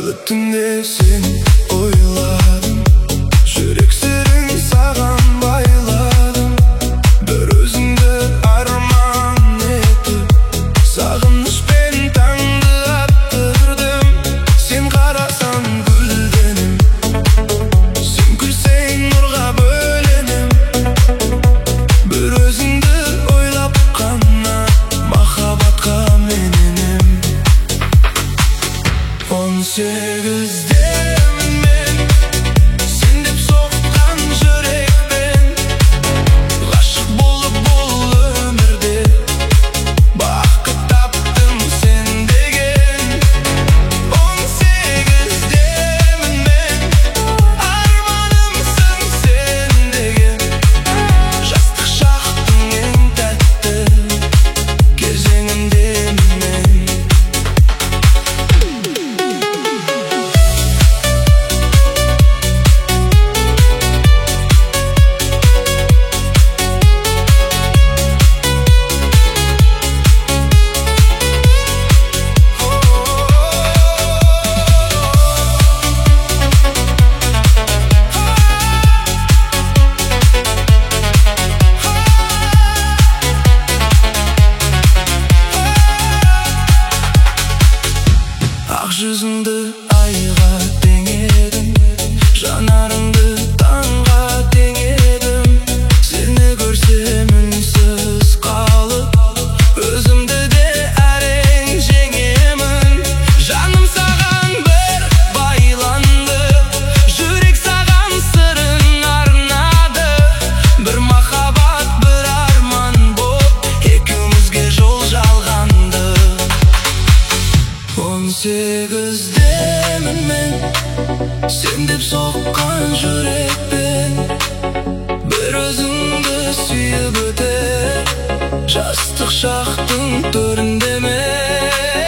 түнде сен ойладым, жүрек сырын саған байладым. Бір өзіңді арман етіп, сағынышпен таңды аттырдым. Сен қарасаң гүлденем, сен күлсең нұрға бөленем. Бір өзіңді ойлап қана махаббатқа мененем. 18-демін мен, сен деп соққан жүрекпен. Ғашық болып бұл өмірде бақыт таптым сен деген. 18-демін мен, арманымсың сен деген. Жастық шақтың ең тәтті кезеңіндемін мен. Ақ жүзіңді айға теңедім, жанарыңды таңға теңедім. Сені көрсем үнсіз қалып, өзімді де әрең жеңемін. Жаным саған бір байланды, жүрек саған сырын арнады. Бір махаббат, бір арман боп, екеумізге жол жалғанды. 18-демін мен, сен деп соққан жүрекпен. Бір өзіңді сүйіп өтер, жастық шақтың төрінде мен.